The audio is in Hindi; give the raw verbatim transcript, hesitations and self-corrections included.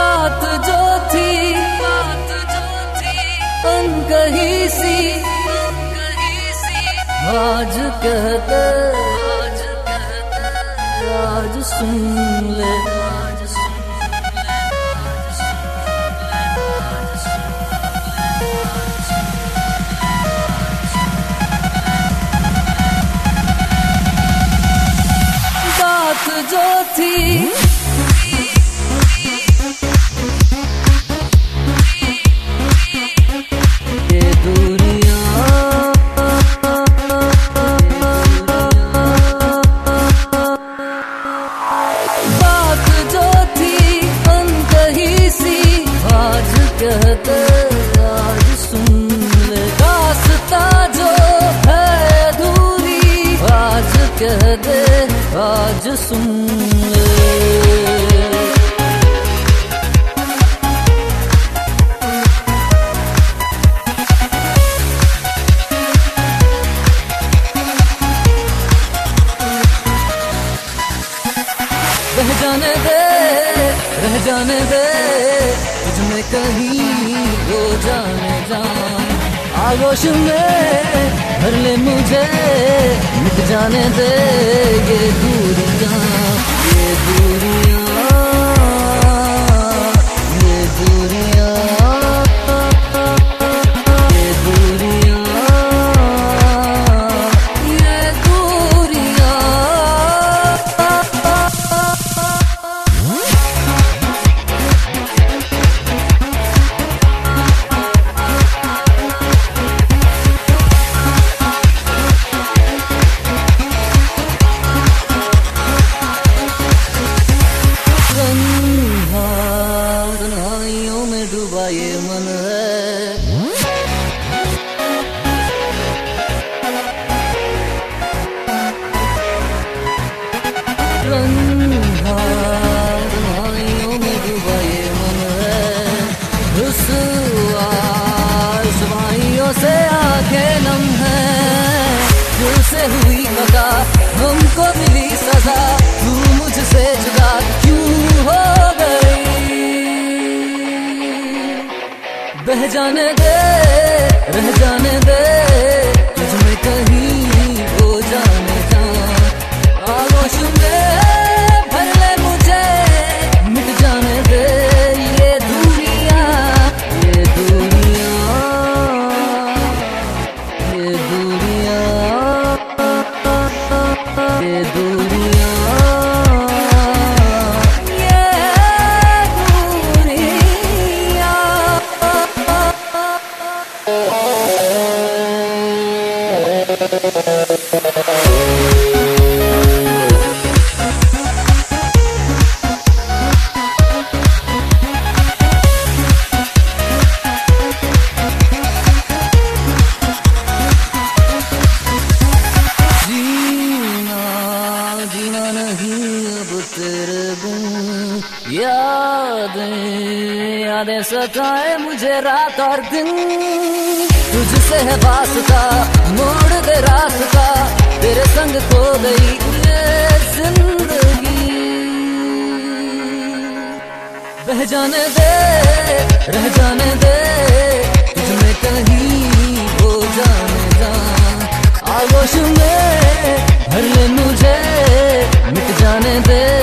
बात जो थी बात जो थी अनकही सी आज कहते आज कहते आज सुन ले बात जो थी कहते आज सुन ले रास्ता जो है अधूरी आज कहते आज सुन ले रह जाने दे रह जाने दे तुझमें कहीं हो जाने जा आगोश में भर ले मुझे मिट जाने दे ये दूरियां ये दूरियां ये दूरियां ये दूरियां ये दूरियां ये मन है रंगाइयों में डूबा ये मन है रुसवाइयों से आंखें नम है दिल से हुई वफा हमको मिली सजा तू मुझसे जुदा क्यों हो गई बह जाने दे रह जाने दे तुझमें कहीं हो जाने जा आगोश में भर ले मुझे मिट जाने दे ये दूरियां ये दूरियां ये दूरियां ये दूरियां यादें यादें सताए मुझे रात और दिन तुझसे है वास्ता मोड़ दे रास्ता तेरे संग खो गई ये जिंदगी बह जाने दे रह जाने दे तुझमें कहीं हो जाने जा आगोश में भर ले मुझे मिट जाने दे